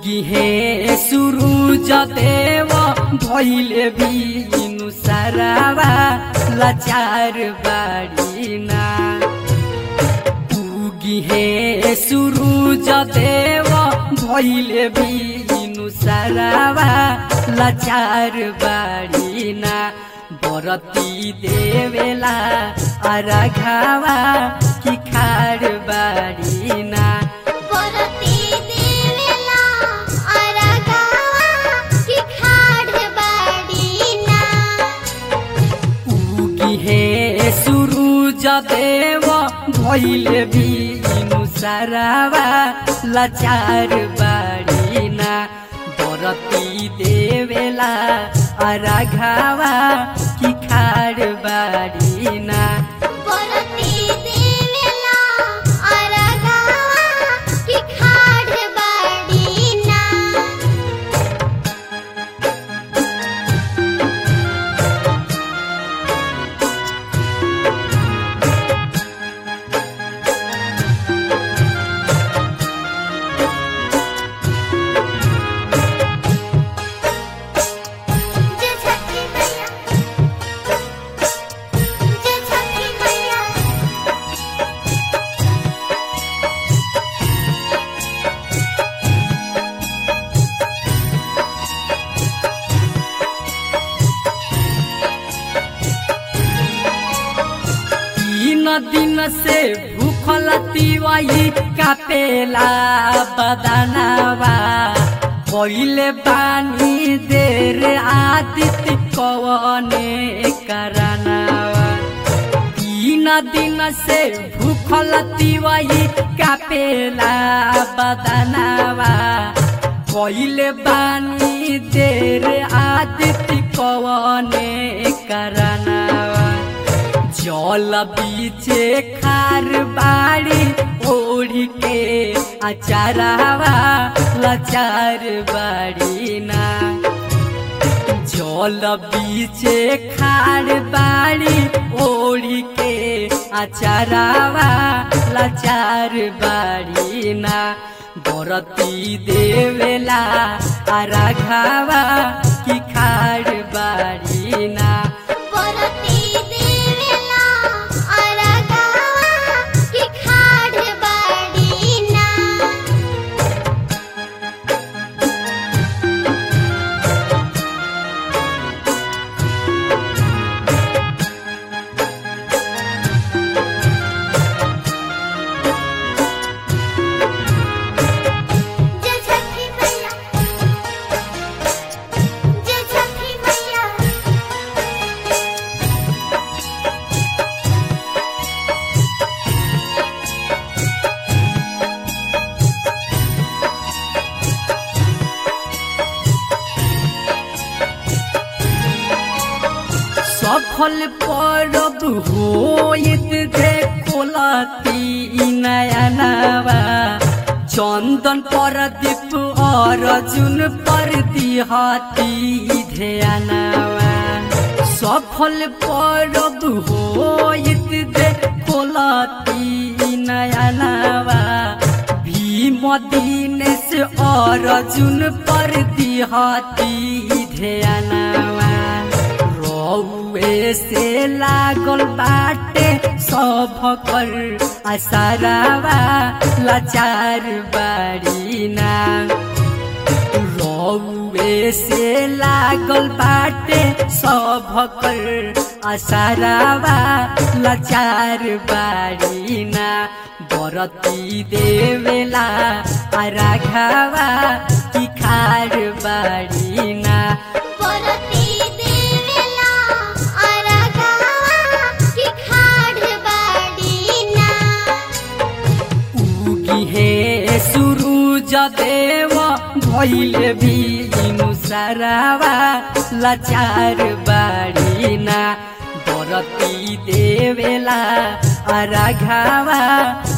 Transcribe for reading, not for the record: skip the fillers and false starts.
उगी हे सुरुज देव भइले बिनु सारावा लाचार बाडीना। उगी हे सुरुज देव भइले बिनु सारावा लाचार बाडीना। बरती देवेला आराघावा कि खाड बाडीना। हे सुरुज देव भइले बिनु सारावा लाचार बाडीना। बरती देवेला आराघावा कि खाड बाडीना। दिन से भूखल तिवाई कापेला बदनावा। पहिले पानी देर आदित्य कवने करनावा। 3 दिन से भूखल तिवाई कापेला बदनावा। पहिले पानी देर आदित्य कवने करनावा। जल बीचे खार बाड़ी ओढ़ी के अचारावा लाचार बाड़ीना। जल बीचे खार बाड़ी ओढ़ी के अचारावा लाचार बाड़ीना। बरती देवेला आराघावा कि खार बाड़ीना। सफल परब होइत देखो लती नयनावा। चंदन प्रदीप अर्जुन पर दिहती ध्यानावा। सफल परब होइत देखो लती नयनावा। भीम दीनेश अर्जुन पर दिहती ध्यानावा। से लागल बाटे सब कर आसारावा लाचार बाड़ीना। रौवे से लागल बाटे सब कर आसारावा लाचार बाड़ीना। बरती देवेला आराघावा कि खार बाड़ीना। हे सुरुज देव भइले बिनु सारावा लाचार बाड़ीना। बरती देवेला आराघावा